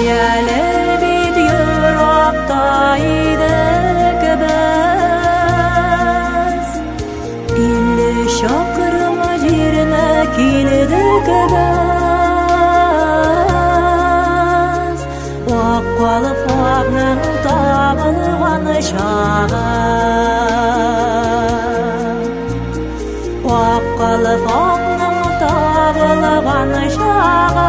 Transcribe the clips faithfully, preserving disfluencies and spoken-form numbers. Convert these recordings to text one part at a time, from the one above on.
Әлі бит Европтайдық біз, иллі шақырым жеріне келдік біз. Аққалы флагның табылған шағы, аққалы флагның табылған шағы,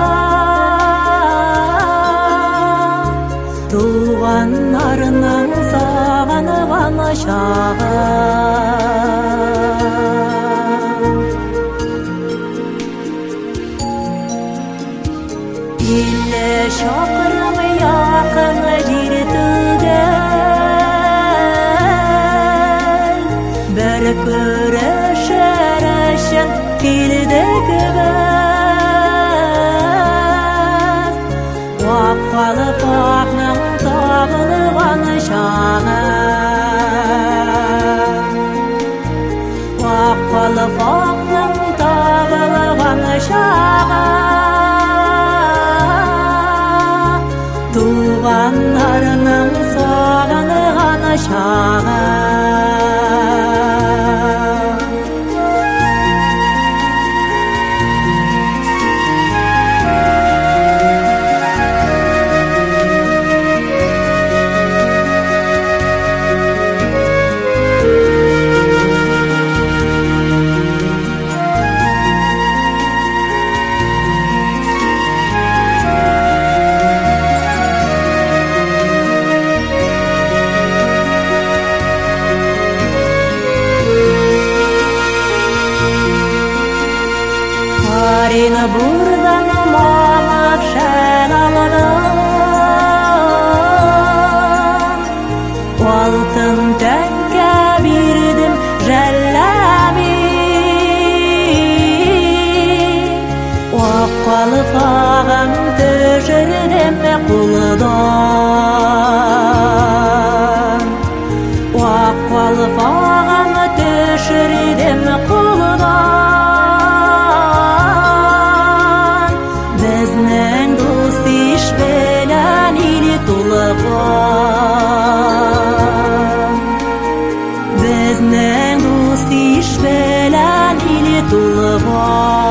туғандарының сағынған шағы. Иллі шақырым яқын жер түгел, бір көрішер үшін келдік біз. Аққалы флагның табылған шағы, аққалы флагның табылған шағы, туғандарының сағынған шағы. Арина buradan mamap şen aladım, altın tenge birdim jellemi, аққалы флагын төшірдім қолдан, аққалы флагын төшірдім қолдан. Біздің дос еш белән иле тулыған, біздің дос еш белән иле тулыған.